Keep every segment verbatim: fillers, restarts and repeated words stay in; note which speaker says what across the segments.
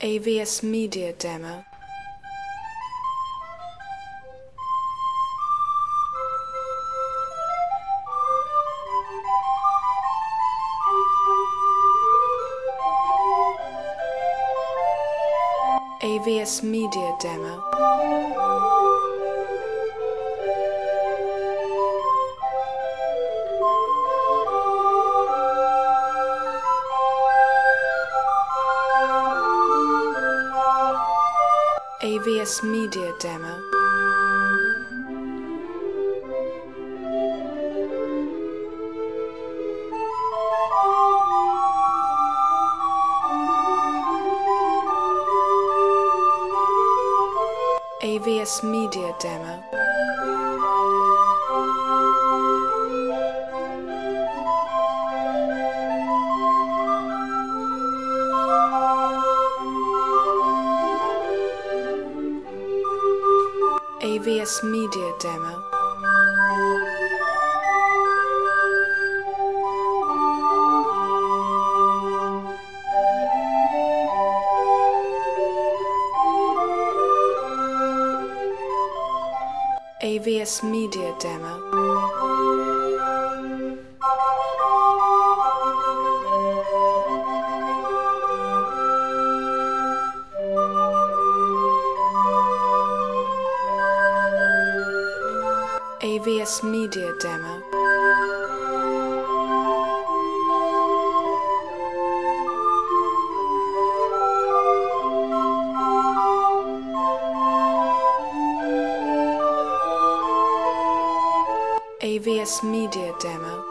Speaker 1: A V S Media Demo. A V S Media Demo. A V S Media Demo. A V S Media Demo. A V S Media Demo. A V S Media Demo. A V S Media Demo. A V S Media Demo.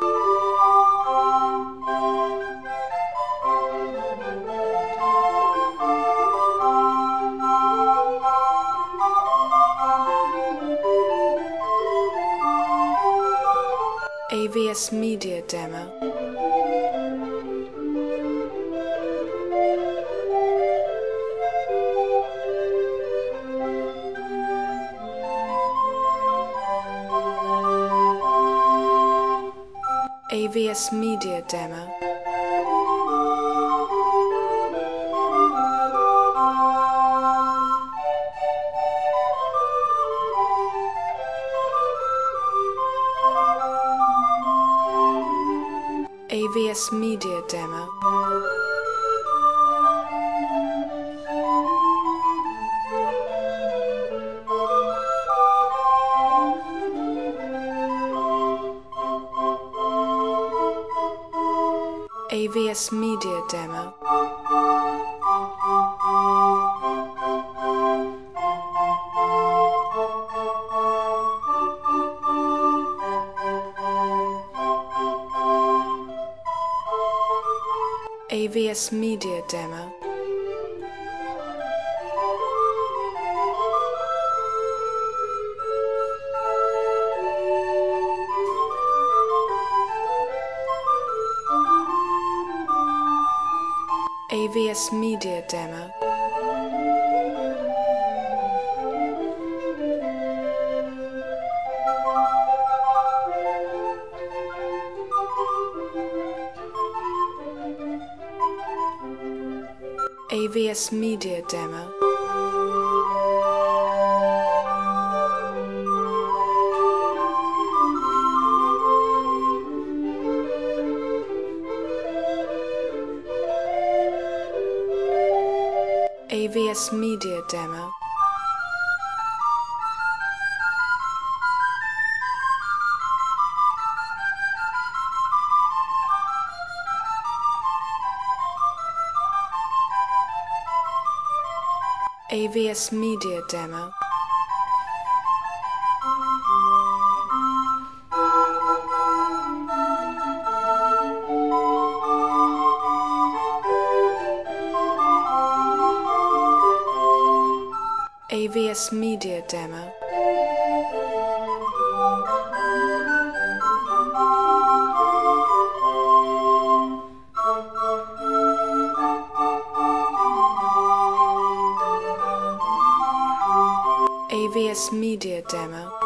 Speaker 1: A V S Media Demo. A V S Media Demo. A V S Media Demo. A V S Media Demo. A V S Media Demo. A V S Media Demo. A V S Media Demo. A V S Media Demo. A V S Media Demo. A V S Media Demo. A V S Media Demo.